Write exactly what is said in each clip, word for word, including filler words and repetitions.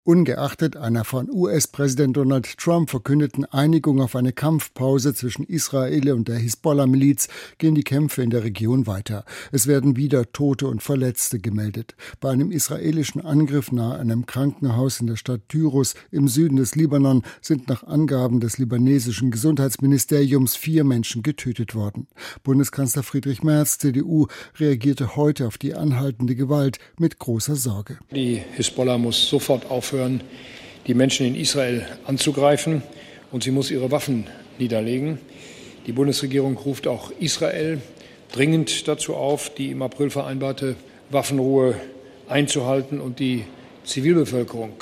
Ungeachtet einer von U S-Präsident Donald Trump verkündeten Einigung auf eine Kampfpause zwischen Israel und der Hisbollah-Miliz gehen die Kämpfe in der Region weiter. Es werden wieder Tote und Verletzte gemeldet. Bei einem israelischen Angriff nahe einem Krankenhaus in der Stadt Tyrus im Süden des Libanon sind nach Angaben des libanesischen Gesundheitsministeriums vier Menschen getötet worden. Bundeskanzler Friedrich Merz, C D U, reagierte heute auf die anhaltende Gewalt mit großer Sorge. Die Hisbollah muss sofort aufhören, die Menschen in Israel anzugreifen, und sie muss ihre Waffen niederlegen. Die Bundesregierung ruft auch Israel dringend dazu auf, die im April vereinbarte Waffenruhe einzuhalten und die Zivilbevölkerung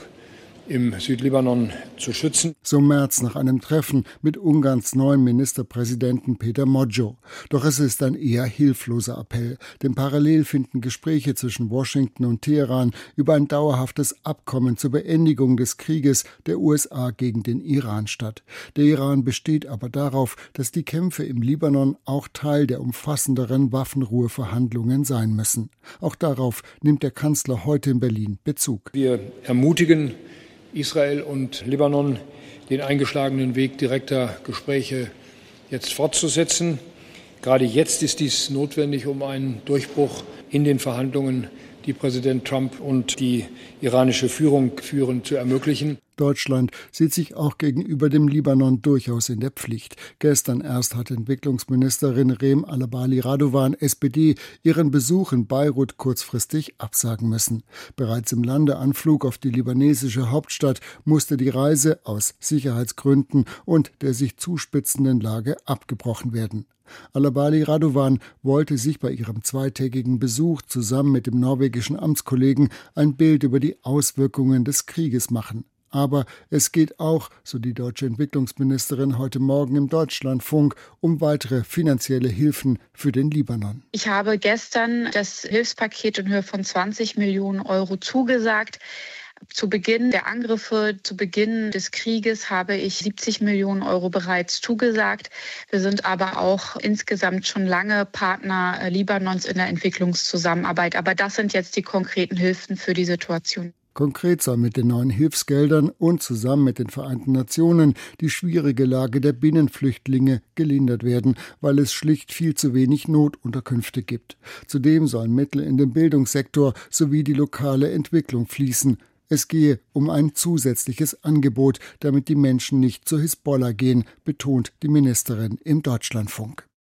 im Südlibanon zu schützen. So Merz nach einem Treffen mit Ungarns neuem Ministerpräsidenten Péter Magyó. Doch es ist ein eher hilfloser Appell, denn parallel finden Gespräche zwischen Washington und Teheran über ein dauerhaftes Abkommen zur Beendigung des Krieges der U S A gegen den Iran statt. Der Iran besteht aber darauf, dass die Kämpfe im Libanon auch Teil der umfassenderen Waffenruheverhandlungen sein müssen. Auch darauf nimmt der Kanzler heute in Berlin Bezug. Wir ermutigen Israel und Libanon, den eingeschlagenen Weg direkter Gespräche jetzt fortzusetzen. Gerade jetzt ist dies notwendig, um einen Durchbruch in den Verhandlungen, die Präsident Trump und die iranische Führung führen, zu ermöglichen. Deutschland sieht sich auch gegenüber dem Libanon durchaus in der Pflicht. Gestern erst hat Entwicklungsministerin Rem Alabali Radovan, S P D, ihren Besuch in Beirut kurzfristig absagen müssen. Bereits im Landeanflug auf die libanesische Hauptstadt musste die Reise aus Sicherheitsgründen und der sich zuspitzenden Lage abgebrochen werden. Alabali Radovan wollte sich bei ihrem zweitägigen Besuch zusammen mit dem norwegischen Amtskollegen ein Bild über die Auswirkungen des Krieges machen. Aber es geht auch, so die deutsche Entwicklungsministerin heute Morgen im Deutschlandfunk, um weitere finanzielle Hilfen für den Libanon. Ich habe gestern das Hilfspaket in Höhe von zwanzig Millionen Euro zugesagt. Zu Beginn der Angriffe, zu Beginn des Krieges habe ich siebzig Millionen Euro bereits zugesagt. Wir sind aber auch insgesamt schon lange Partner Libanons in der Entwicklungszusammenarbeit. Aber das sind jetzt die konkreten Hilfen für die Situation. Konkret soll mit den neuen Hilfsgeldern und zusammen mit den Vereinten Nationen die schwierige Lage der Binnenflüchtlinge gelindert werden, weil es schlicht viel zu wenig Notunterkünfte gibt. Zudem sollen Mittel in den Bildungssektor sowie die lokale Entwicklung fließen. Es gehe um ein zusätzliches Angebot, damit die Menschen nicht zur Hisbollah gehen, betont die Ministerin im Deutschlandfunk.